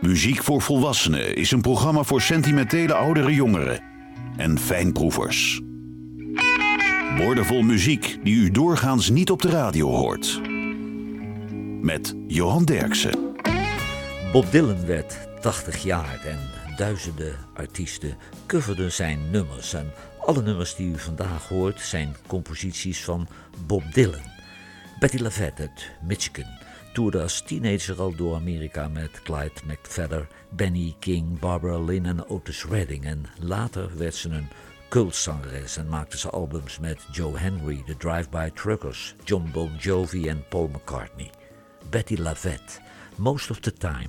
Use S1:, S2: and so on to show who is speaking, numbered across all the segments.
S1: Muziek voor Volwassenen is een programma voor sentimentele oudere jongeren en fijnproevers. Woordenvol muziek die u doorgaans niet op de radio hoort. Met Johan Derksen.
S2: Bob Dylan werd 80 jaar en duizenden artiesten coverden zijn nummers. En alle nummers die u vandaag hoort zijn composities van Bob Dylan. Betty LaVette uit Michigan toerde als teenager al door Amerika met Clyde McPhatter, Benny King, Barbara Lynn en Otis Redding. En later werd ze een cultzangeres en maakte ze albums met Joe Henry, The Drive-By Truckers, John Bon Jovi en Paul McCartney. Betty LaVette, Most of the Time.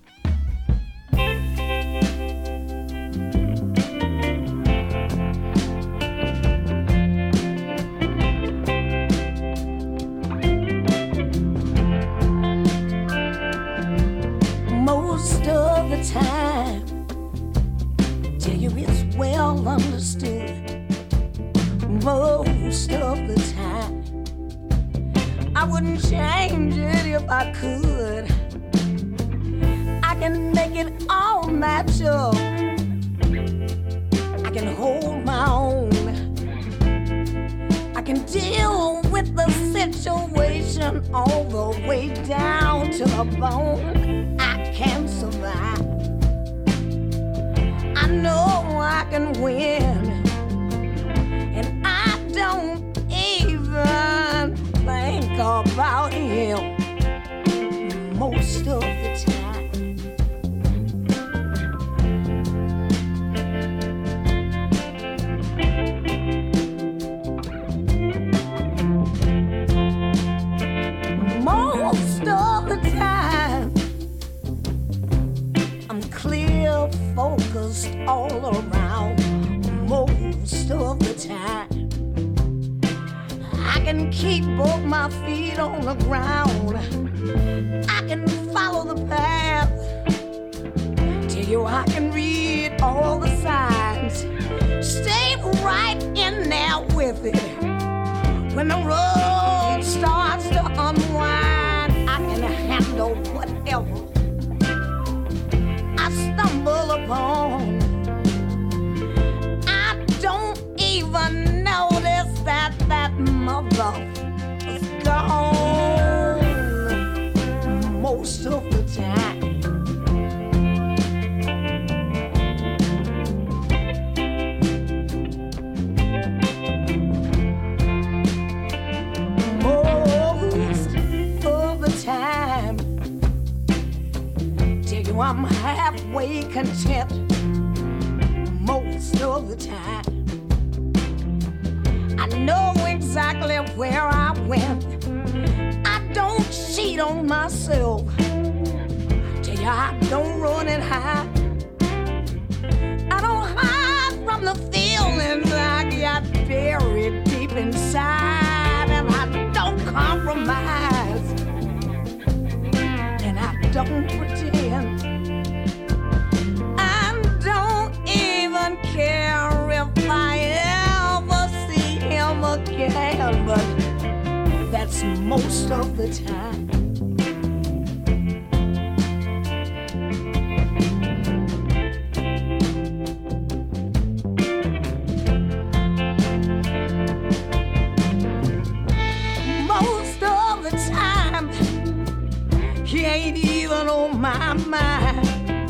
S3: Most of the time, tell you it's well understood. Most of the time, I wouldn't change it if I could. I can make it all match up. I can hold my own. I can deal with the situation all the way down to the bone. I can survive. I know I can win. And I don't even think about him most of the time. Most of the time, I'm clear, focused all around. Most of the time, I can keep both my feet on the ground. I can follow the path. Tell you I can read all the signs. Stay right in there with it. When the road starts to unwind, I can handle whatever I stumble upon. I don't even notice that mother is gone most of the time. Most of the time, tell you I'm halfway content most of the time. I know exactly where I went. I don't cheat on myself. Tell you I don't run and hide. I don't hide from the feelings I got buried deep inside. And I don't compromise. And I don't pretend. I don't even care if I ever see him again, but that's most of the time. Most of the time, he ain't even on my mind.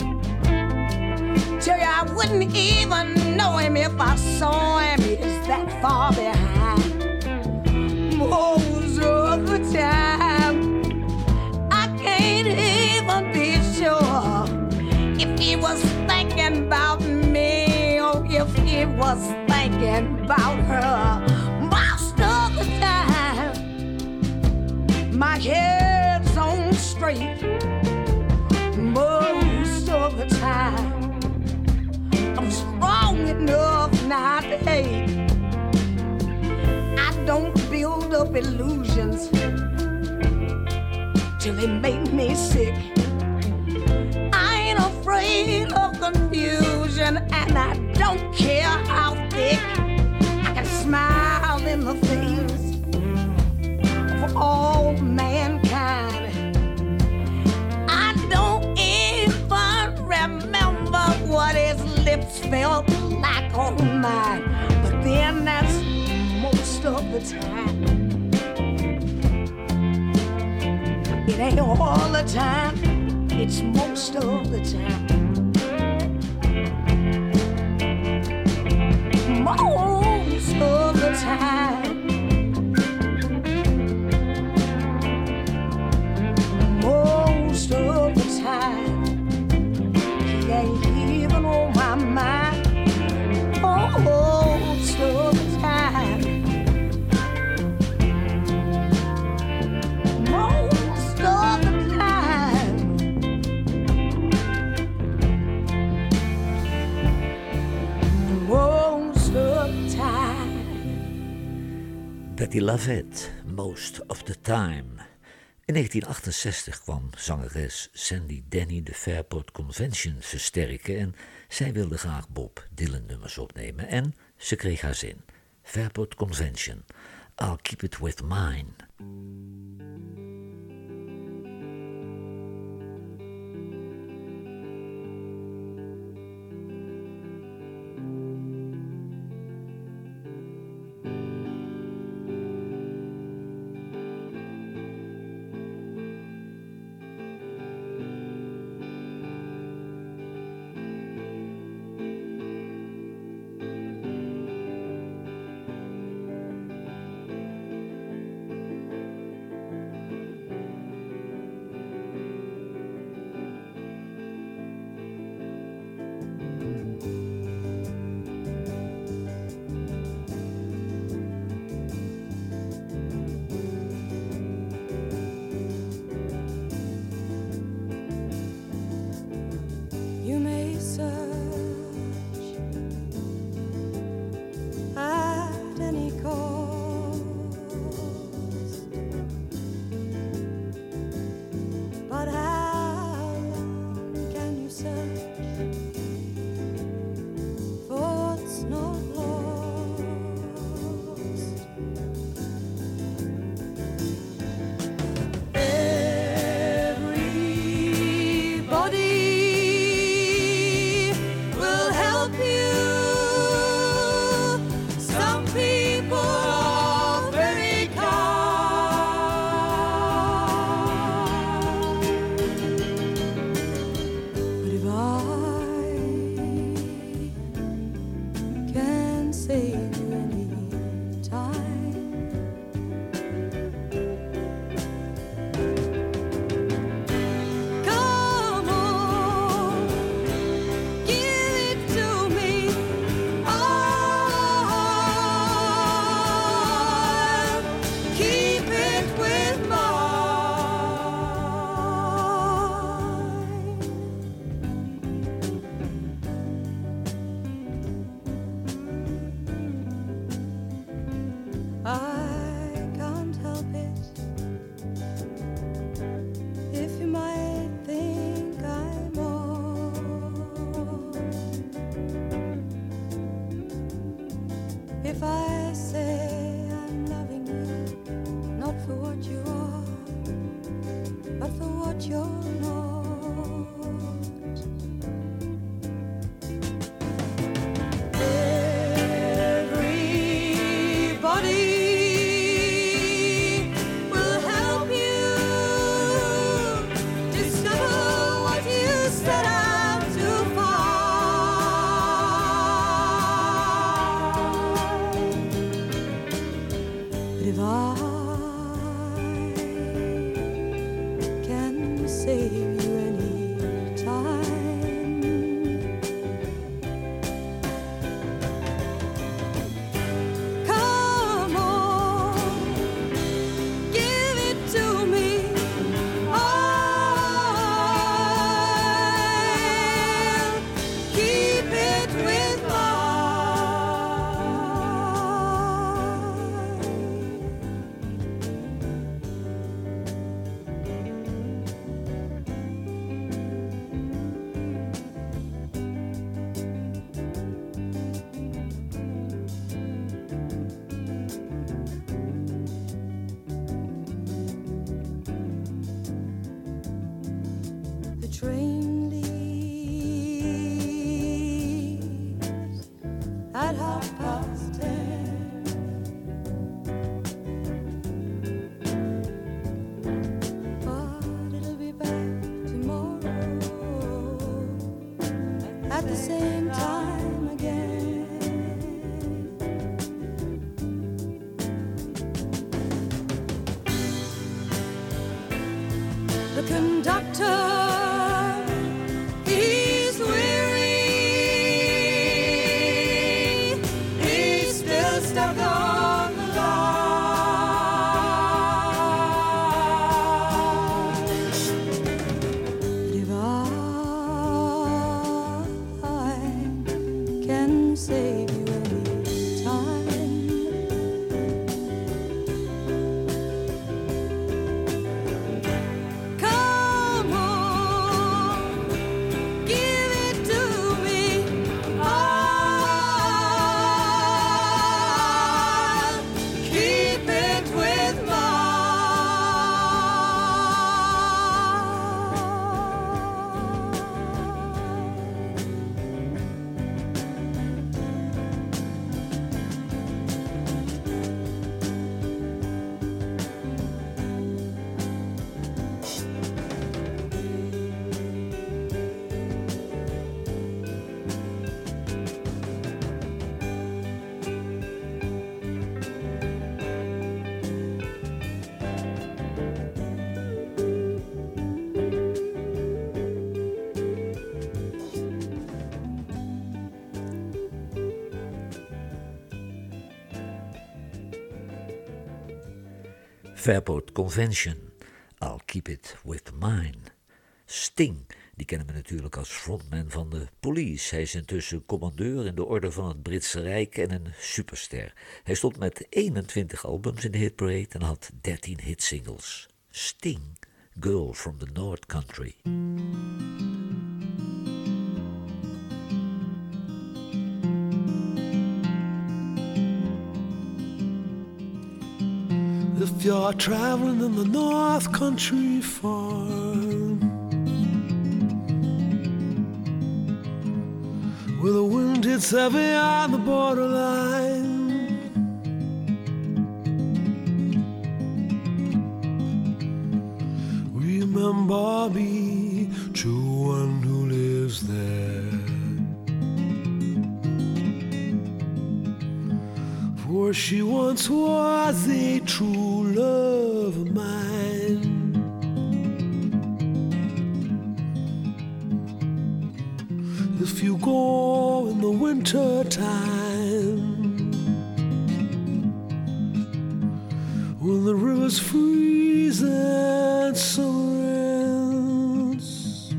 S3: Tell you I wouldn't even know him if I saw him. He's that far behind. Most of the time, I can't even be sure if he was thinking about me or if he was thinking about her. Most of the time, my head's on straight. Most of the time, I'm strong enough not to hate. I don't build up illusions till they make me sick. I ain't afraid of confusion, and I don't care how thick. I can smile in the face for all mankind. I don't even it's felt like all mine, but then that's most of the time. It ain't all the time, it's most of the time. Most of the time. Most of the time. He ain't even on my mind. Most of the time. Most of the time. Most of the time.
S2: Betty Lavette, Most of the Time. In 1968 kwam zangeres Sandy Denny de Fairport Convention versterken en zij wilde graag Bob Dylan nummers opnemen en ze kreeg haar zin. Fairport Convention, I'll keep it with mine.
S4: If I say I'm loving you, not for what you are, but for what you're not. Everybody will help you discover what you set out to find. But if I can save you any time, come on, give it to me. I'll keep it with The train leaves the same time again. The conductor, he's weary, he's still stuck on the line. If I can save you any time, come on, give it to me. I'll keep it with
S2: Fairport Convention, I'll Keep It With Mine. Sting, die kennen we natuurlijk als frontman van de Police. Hij is intussen commandeur in de orde van het Britse Rijk en een superster. Hij stond met 21 albums in de hitparade en had 13 hitsingles. Sting, Girl from the North Country.
S5: If you're traveling in the North Country far, where the wind hits heavy on the borderline, remember me to one who lives there. For she once was a true love of mine. If you go in the winter time, when the rivers freeze and summer ends,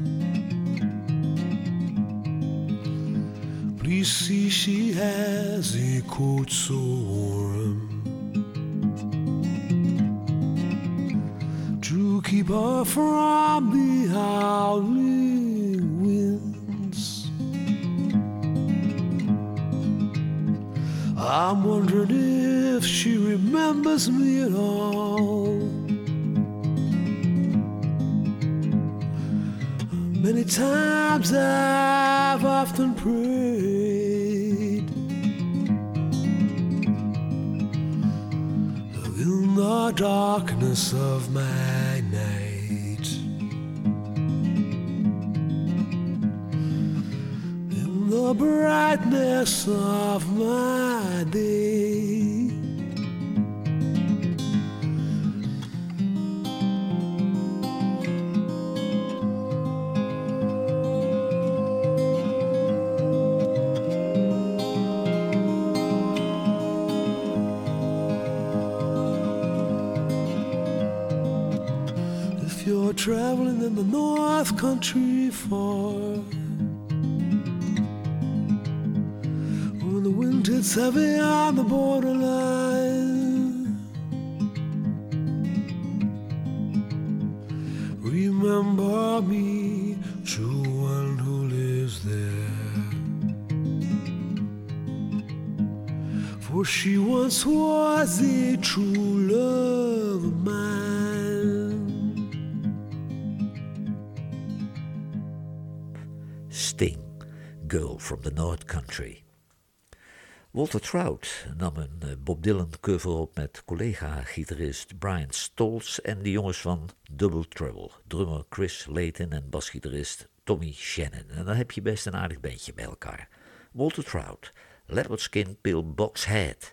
S5: please see she has a coat so warm to keep her from the howling winds. I'm wondering if she remembers me at all. Many times I've often prayed in the darkness of my night, in the brightness of my day. Traveling in the North Country far, when the wind hits heavy on the borderline, remember me to one who lives there. For she once was a true love of mine.
S2: Sting, Girl from the North Country. Walter Trout nam een Bob Dylan cover op met collega-gitarist Brian Stoltz en de jongens van Double Trouble, drummer Chris Layton en basgitarist Tommy Shannon. En dan heb je best een aardig beentje bij elkaar. Walter Trout, Leopard Skin Pillbox Hat.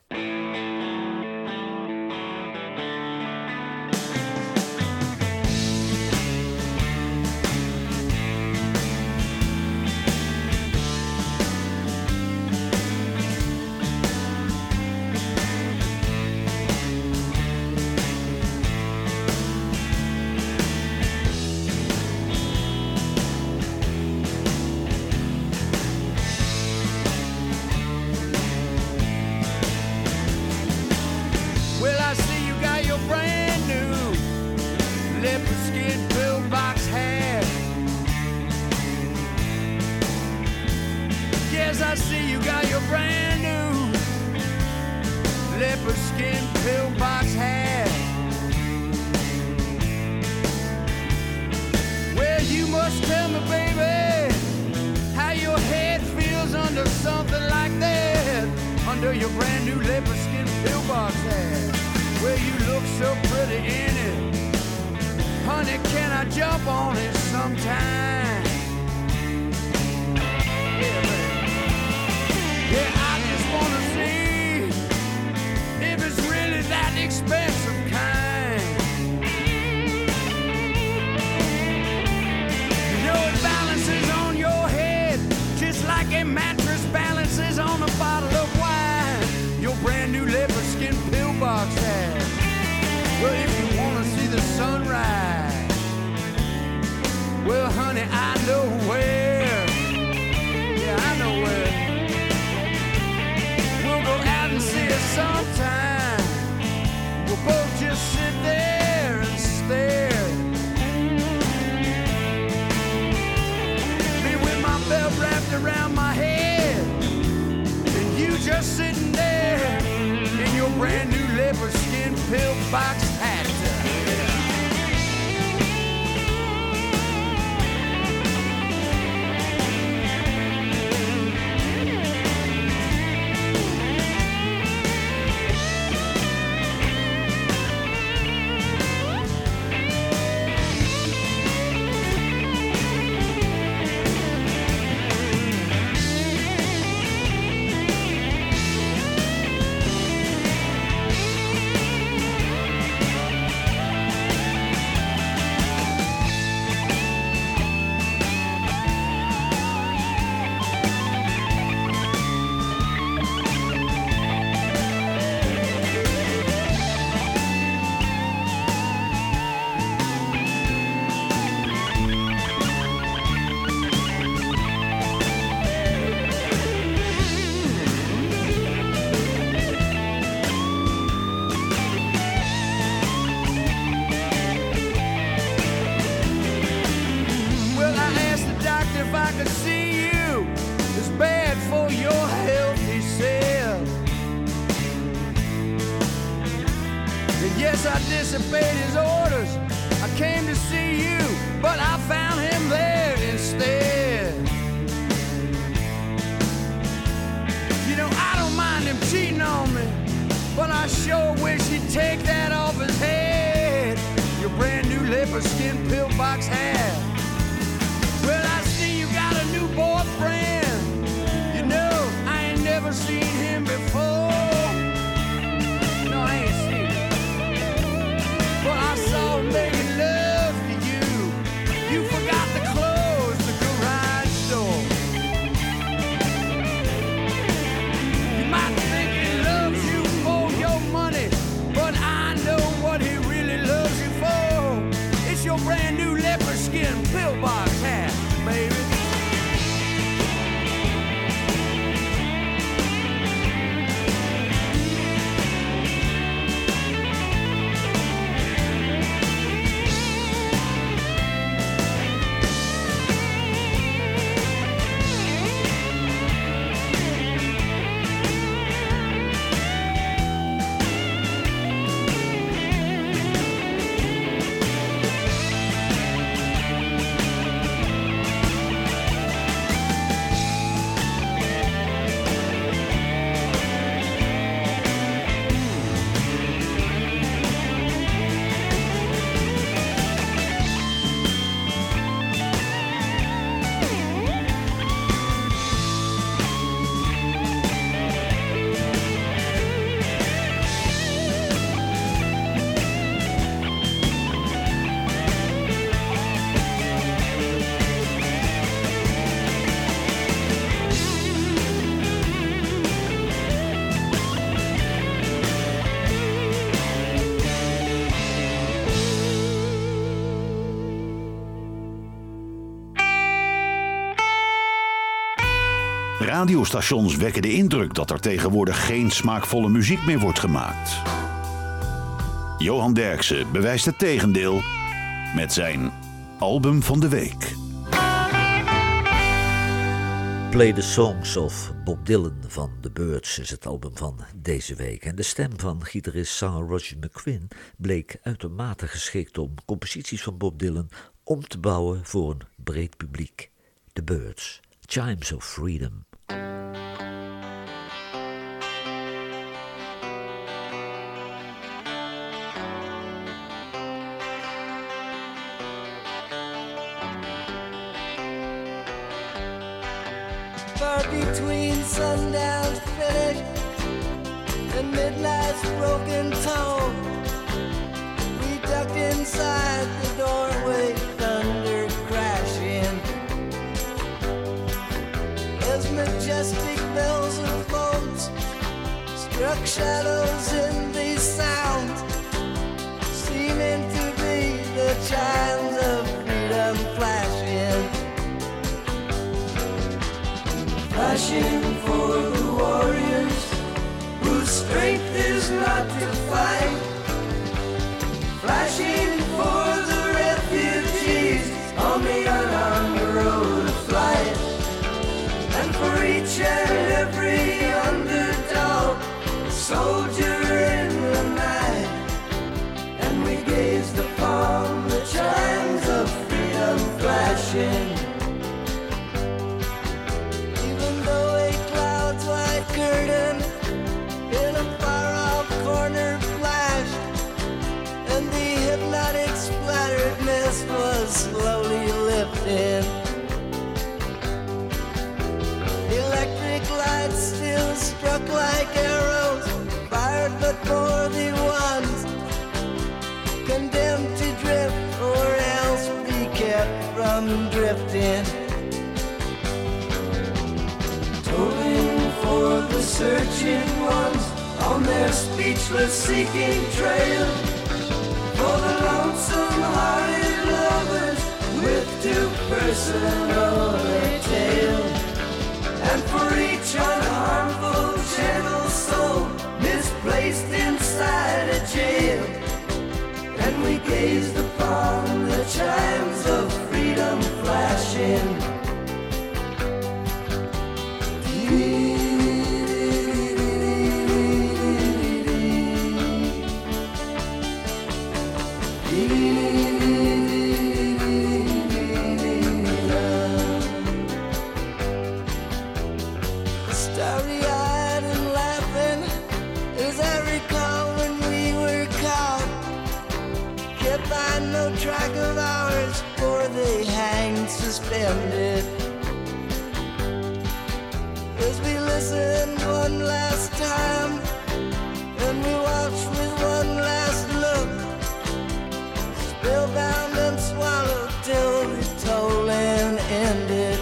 S1: Radiostations wekken de indruk dat er tegenwoordig geen smaakvolle muziek meer wordt gemaakt. Johan Derksen bewijst het tegendeel met zijn album van de week.
S2: Play the Songs of Bob Dylan van The Byrds is het album van deze week. En de stem van gitarist-zanger Roger McGuinn bleek uitermate geschikt om composities van Bob Dylan om te bouwen voor een breed publiek. The Byrds, Chimes of Freedom.
S6: Far between sundown's finish and midnight's broken tone, we ducked inside the doorway, thunder crashing as majestic bells and boats struck shadows in these sounds, seeming to be the chimes of freedom flashing. Flashing for the warriors whose strength is not to fight. Flashing for the refugees on the unarmed road of flight. And for each and every underdog, soldier in the night. And we gazed upon the chimes of freedom flashing. Curtain in a far-off corner flashed, and the hypnotic splattered mist was slowly lifting. Electric lights still struck like arrows, fired but for the ones condemned to drift or else be kept from drifting. For the searching ones on their speechless seeking trail, for the lonesome hearted lovers with too personal a tale, and for each unharmful gentle soul misplaced inside a jail. And we gazed upon the chimes of freedom flashing. Starry-eyed and laughing as I recall when we were caught, kept by no track of hours, for they hanged suspended. As we listened one last time, and we watched with one last look, spellbound and swallowed till the tolling ended.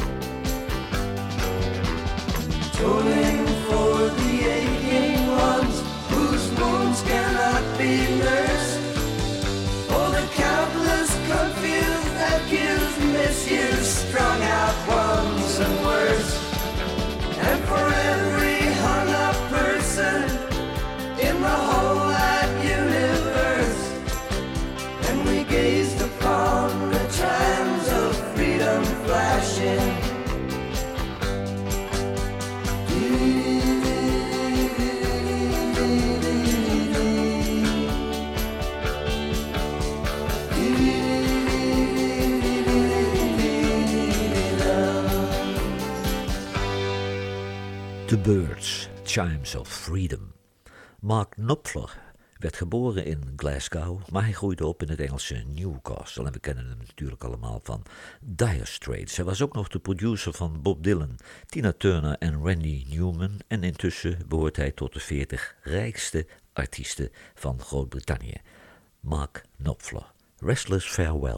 S6: Tolling for the aching ones whose wounds cannot be nursed, for the countless confused, accused, misused, strung out ones and worse, and for every hung-up person in the whole wide universe. And we gazed upon the chimes of freedom flashing.
S2: The Byrds, Chimes of Freedom. Mark Knopfler werd geboren in Glasgow, maar hij groeide op in het Engelse Newcastle. En we kennen hem natuurlijk allemaal van Dire Straits. Hij was ook nog de producer van Bob Dylan, Tina Turner en Randy Newman. En intussen behoort hij tot de 40 rijkste artiesten van Groot-Brittannië. Mark Knopfler, Restless Farewell.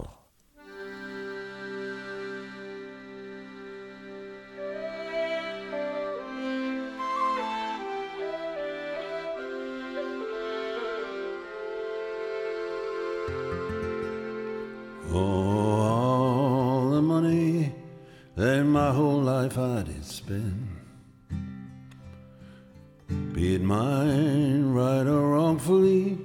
S5: Oh, all the money than my whole life I did spend. Be it mine, right or wrongfully,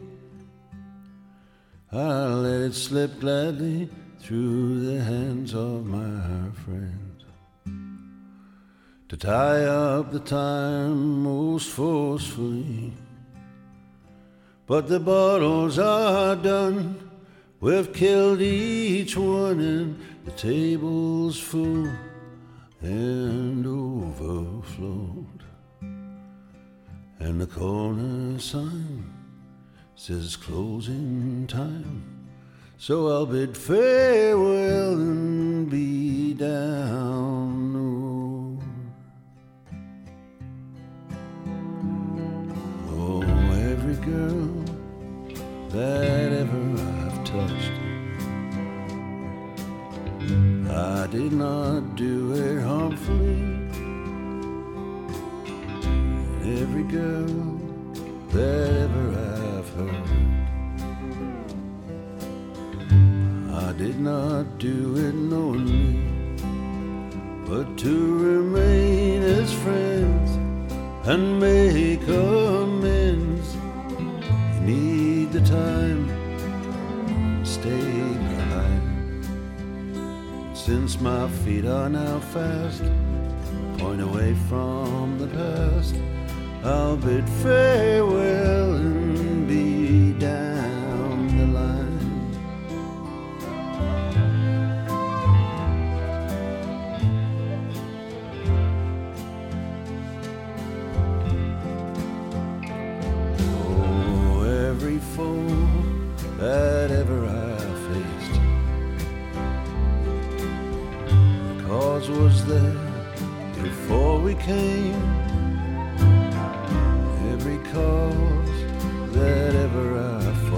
S5: I'll let it slip gladly through the hands of my friends. To tie up the time most forcefully, but the bottles are done. We've killed each one and the table's full and overflowed. And the corner sign says closing time. So I'll bid farewell and be down the road. Oh, every girl that ever I've touched, I did not do it harmfully. Every girl that ever I've heard, I did not do it knowingly, but to remain as friends and make amends. You need the time to stay behind. Since my feet are now fast, point away from the past, I'll bid farewell and be down the line. Oh, every foe that ever I faced, the cause was there before we came. Every cause that ever I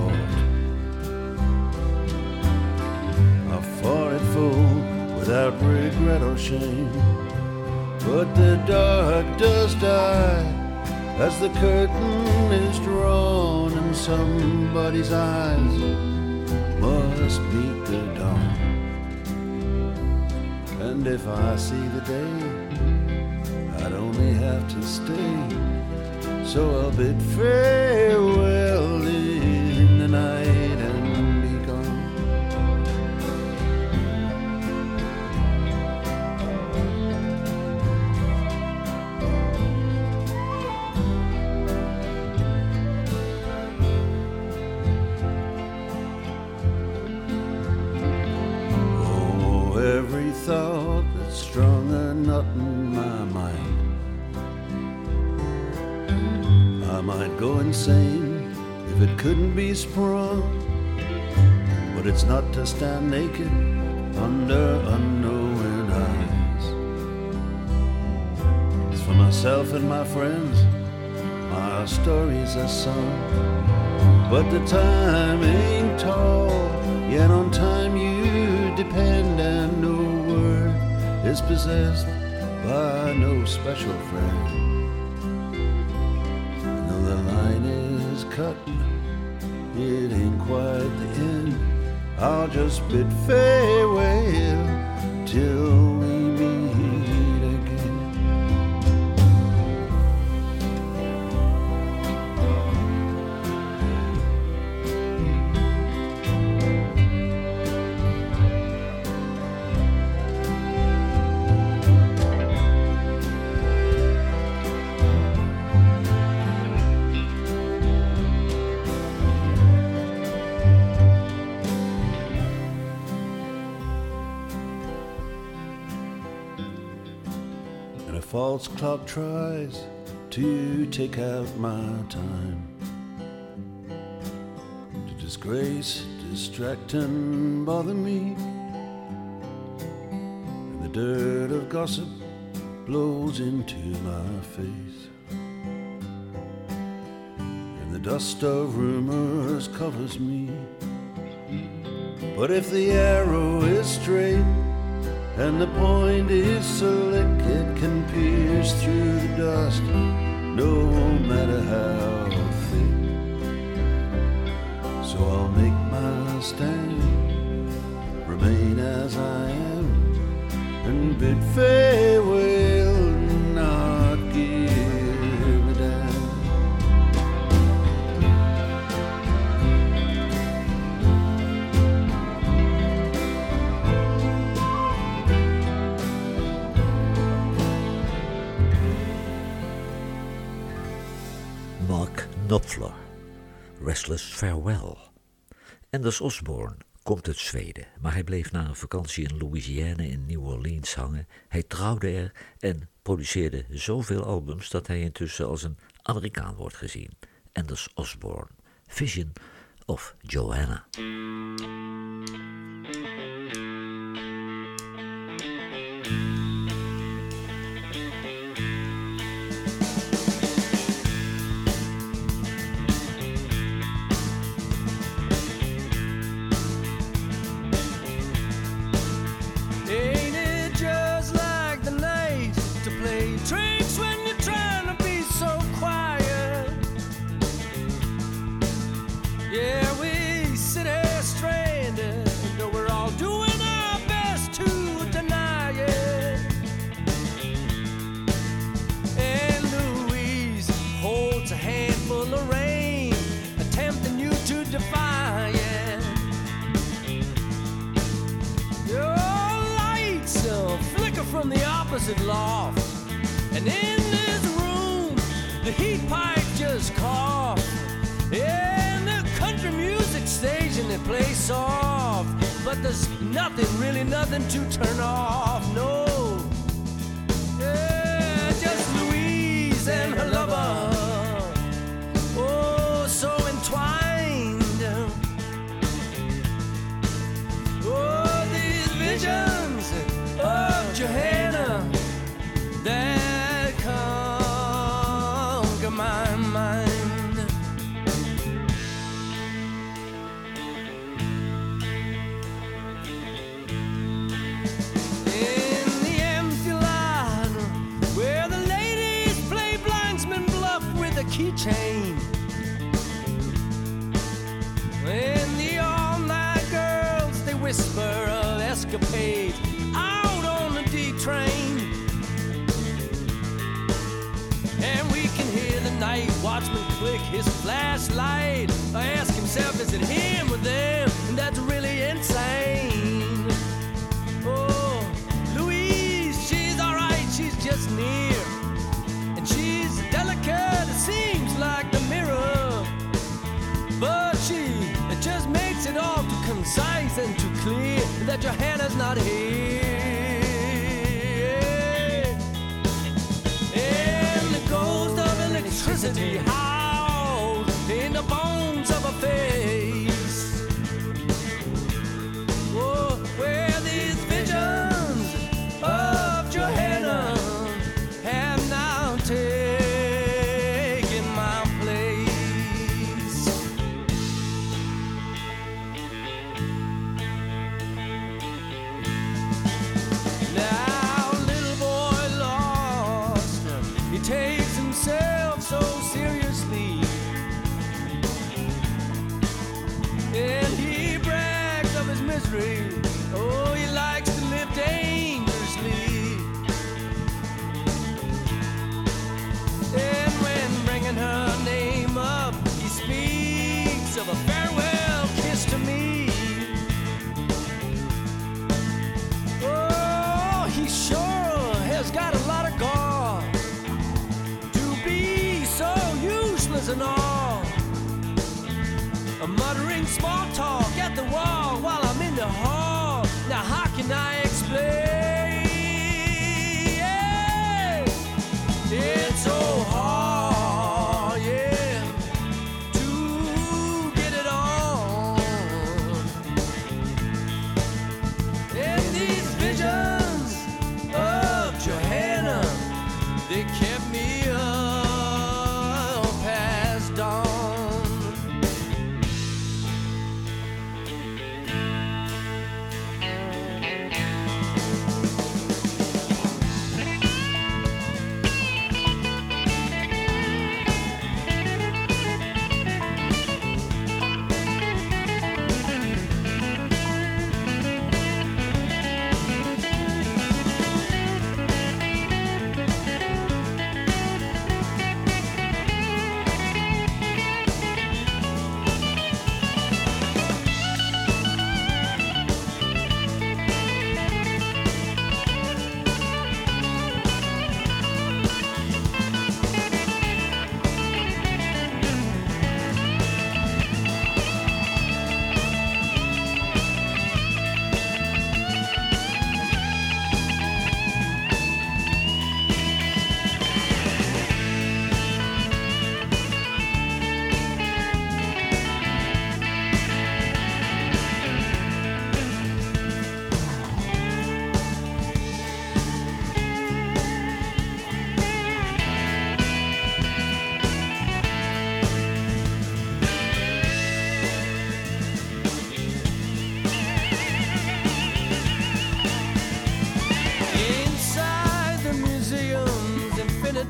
S5: fought it full without regret or shame. But the dark does die as the curtain is drawn, and somebody's eyes must meet the dawn. And if I see the day, I'd only have to stay. So I'll bid farewell in the night and be gone. Oh, every thought that's strung a knot in my mind, I might go insane if it couldn't be sprung. But it's not to stand naked under unknowing eyes. It's for myself and my friends, my stories are sung. But the time ain't tall, yet on time you depend, and no word is possessed by no special friend. The line is cut, it ain't quite the end. I'll just bid farewell till we meet again. False clock tries to take out my time, to disgrace, distract and bother me, and the dirt of gossip blows into my face, and the dust of rumors covers me. But if the arrow is straight and the point is slick, it can pierce through the dust, no matter how thick. So I'll make my stand, remain as I am, and bid farewell, not give a damn.
S2: Mark Knopfler, Restless Farewell. Anders Osborne komt uit Zweden, maar hij bleef na een vakantie in Louisiana in New Orleans hangen. Hij trouwde er en produceerde zoveel albums dat hij intussen als een Amerikaan wordt gezien. Anders Osborne, Vision of Joanna.
S6: Ain't it just like the night to play tricks when you're trying to be so quiet? Yeah, we sit here stranded, though we're all doing our best to deny it. And Louise holds a handful of rain, attempting you to defy it. Your lights flicker from the opposite loft, and in this room the heat pipe just coughs. And the country music station they play soft, but there's nothing, really nothing to turn off. No, yeah, just Louise and her lover, oh, so entwined. Oh, these visions of Johanna that conquer my mind. In the empty lot where the ladies play blindsman bluff with a keychain, and the all-night girls they whisper of escapades out on the D train. And we can hear the night watchman click his flashlight, ask himself, is it him or them? And that's really insane. Oh, Louise, she's alright, she's just near, and she's delicate, it seems like the mirror, but it just makes it all too concise and too clear that Johanna's not here. And the ghost of electricity howls in the bones of her face. Oh, where these visions of Johanna have now taken my place. Now, little boy lost, he takes himself so seriously, and he brags of his misery. Oh, he likes to live dangerously. And when bringing her name up, he speaks of a farewell kiss to me. Oh, he sure has got a lot of gall to be so useless and all. Muttering small talk at the wall while I'm in the hall. Now how can I explain? It's so hard, yeah, to get it on. And these visions of Johanna, they kept me up past dawn.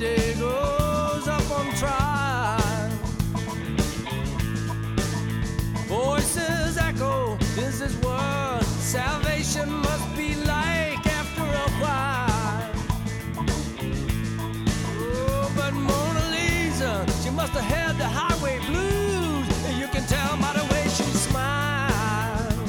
S7: day goes up on trial. Voices echo, this is what salvation must be like after a while. Oh, but Mona Lisa, she must have had the highway blues, and you can tell by the way she smiles.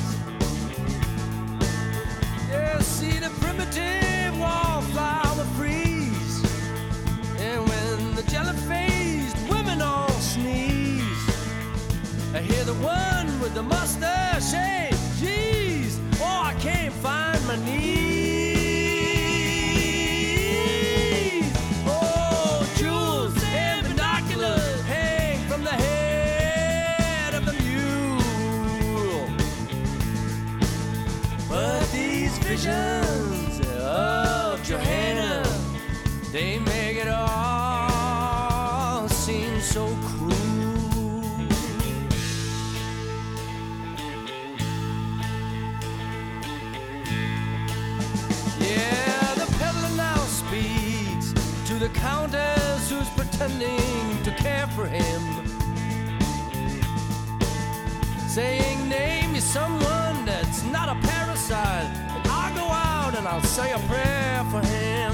S7: Yeah, see the primitive wallflower freeze, and when the jelly-faced women all sneeze, I hear the one with the mustache say, geez, oh, I can't find my knees. Oh, jewels and binoculars hang from the head of the mule. But these visions of Johanna, they make it all seem so cruel. The countess who's pretending to care for him, saying, name me someone that's not a parasite, and I'll go out and I'll say a prayer for him.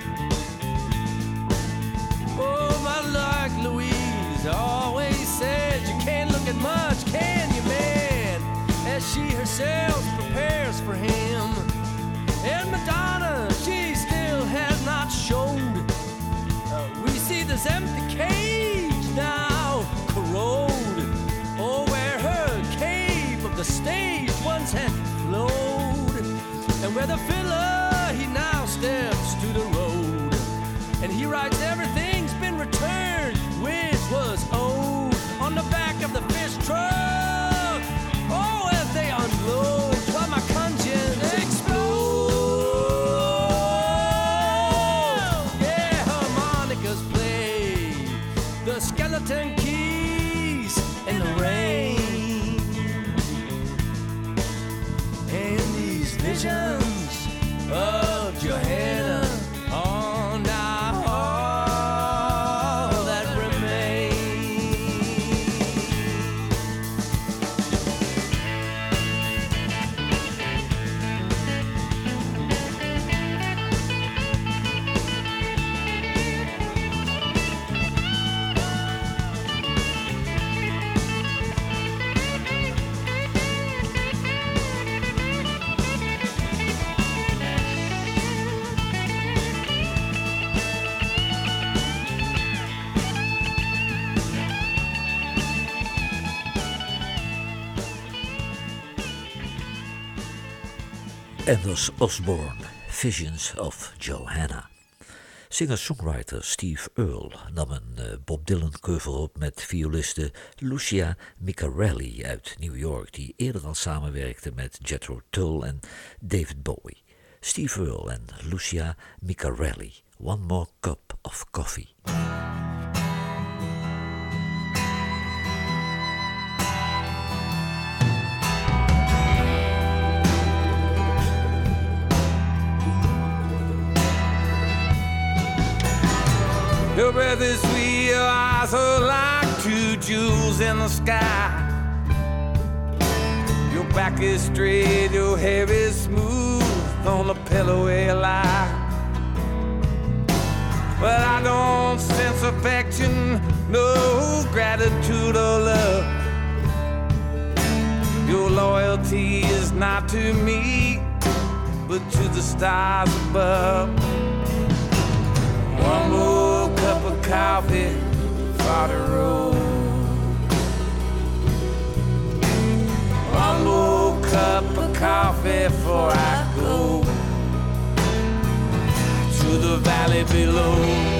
S7: Oh, but like Louise always said, you can't look at much, can you, man? As she herself prepares for him. And Madonna, she still has not showed. We see this empty cage now corrode, oh, where her cave of the stage once had flowed, and where the fiddler, he now steps to the road, and he writes everything's been returned, which was owed, on the back of the fish truck, oh, as they unload, while my conscience explodes. The skeleton keys in the rain, and these visions of Johanna are now all that remain.
S2: Anders Osborne, Visions of Johanna. Singer-songwriter Steve Earle nam een Bob Dylan cover op met violiste Lucia Micarelli uit New York, die eerder al samenwerkte met Jethro Tull en David Bowie. Steve Earle en Lucia Micarelli, One More Cup of Coffee.
S8: Your breath is sweet, your eyes are like two jewels in the sky. Your back is straight, your hair is smooth on the pillow where you lie. But I don't sense affection, no gratitude or love. Your loyalty is not to me, but to the stars above. One more cup of coffee for the road. One more cup of coffee before I go to the valley below.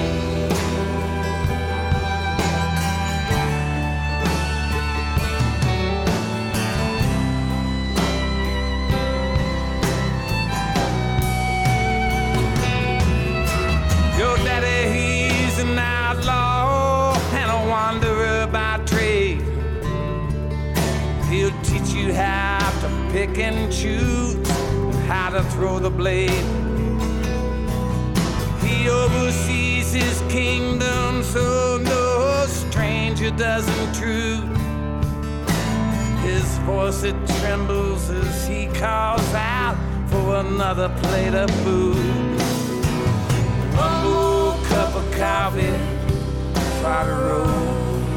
S8: Your daddy, he's an outlaw and a wanderer by trade. He'll teach you how to pick and choose, how to throw the blade. He oversees his kingdom, so no stranger does intrude. His voice it trembles as he calls out for another plate of food. One more cup of coffee for the road.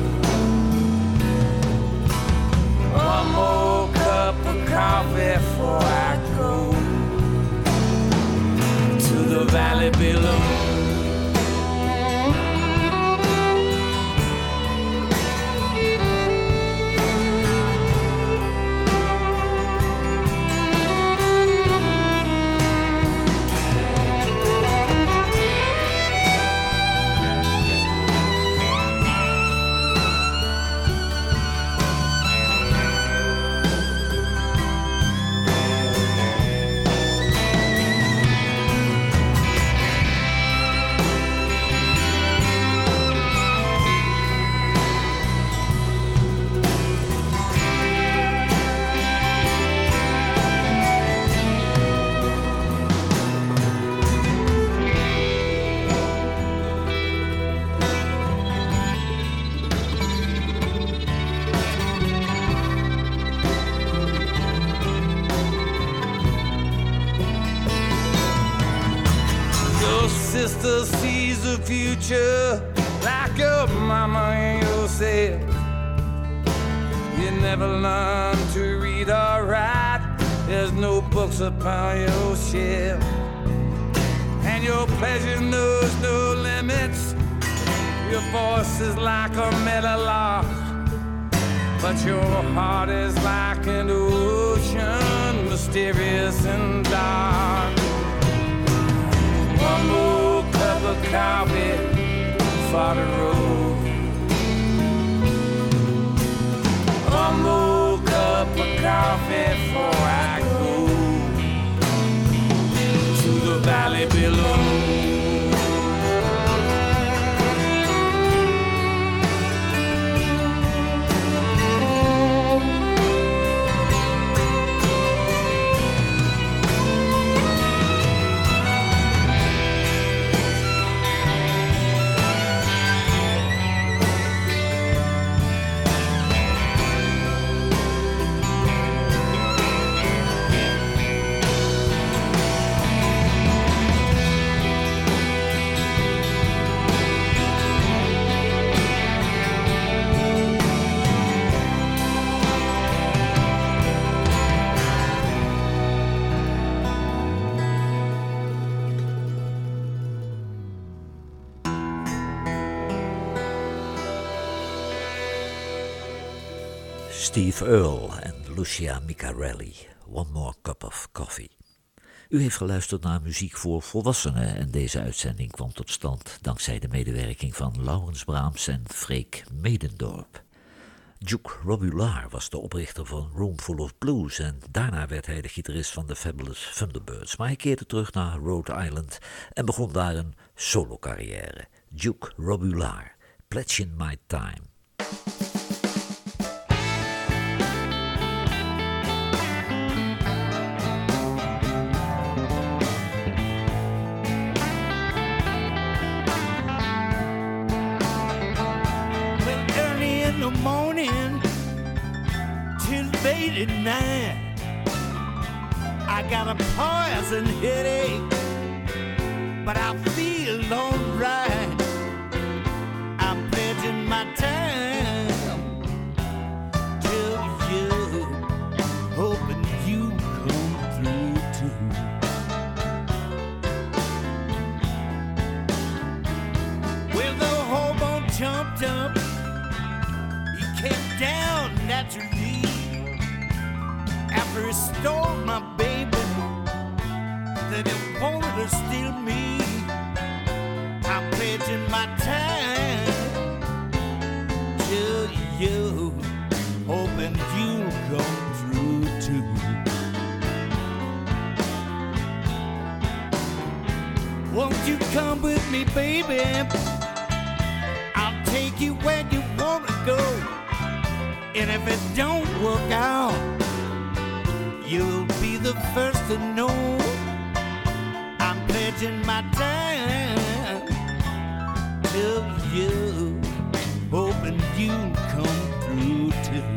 S8: One more cup of coffee before I go to the valley below. Sister sees the future like your mama and yourself. You never learn to read or write. There's no books upon your shelf. And your pleasure knows no limits. Your voice is like a metal lark, but your heart is like an ocean, mysterious and dark. One more cup of coffee for the road. One more cup of coffee before I go to the valley below.
S2: Steve Earle en Lucia Micarelli, One More Cup of Coffee. U heeft geluisterd naar muziek voor volwassenen en deze uitzending kwam tot stand dankzij de medewerking van Laurens Brahms en Freek Medendorp. Duke Robillard was de oprichter van Room Full of Blues en daarna werd hij de gitarist van de Fabulous Thunderbirds, maar hij keerde terug naar Rhode Island en begon daar een solo-carrière. Duke Robillard, Pledging My Time.
S9: Morning till late at night, I got a poison headache, but I feel alright. I'm pledging my time till you, hoping you come through too. Well, the hobo jumped up, came down naturally after he stole my baby, then he wanted to steal me. I'm pledging my time to you, hoping you'll come through too. Won't you come with me, baby? I'll take you where you wanna go. And if it don't work out, you'll be the first to know. I'm pledging my time you, hoping you'll come through too.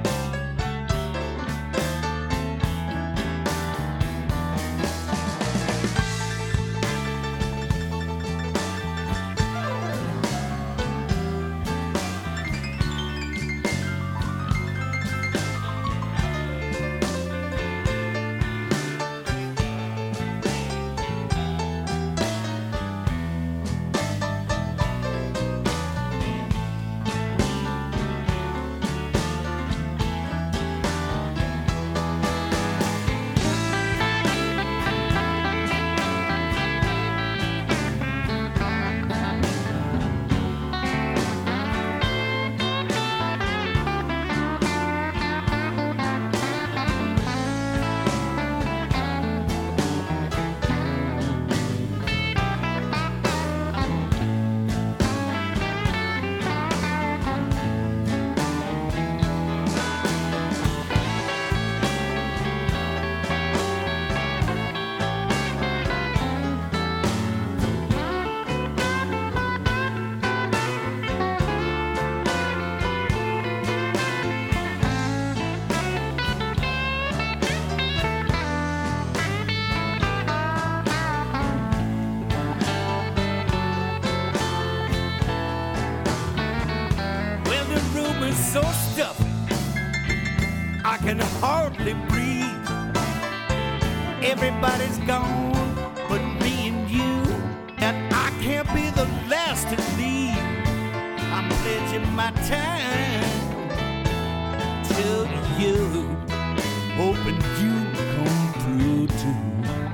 S9: So stuffy, I can hardly breathe. Everybody's gone but me and you, and I can't be the last to leave. I'm pledging my time to you, hoping you come through too.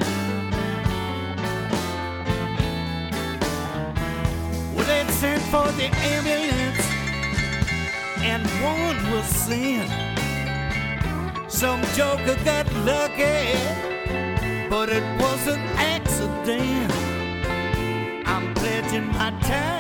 S9: Well, they'd sent for the ambulance and one was sent. Some joker got lucky, but it was an accident. I'm pledging my time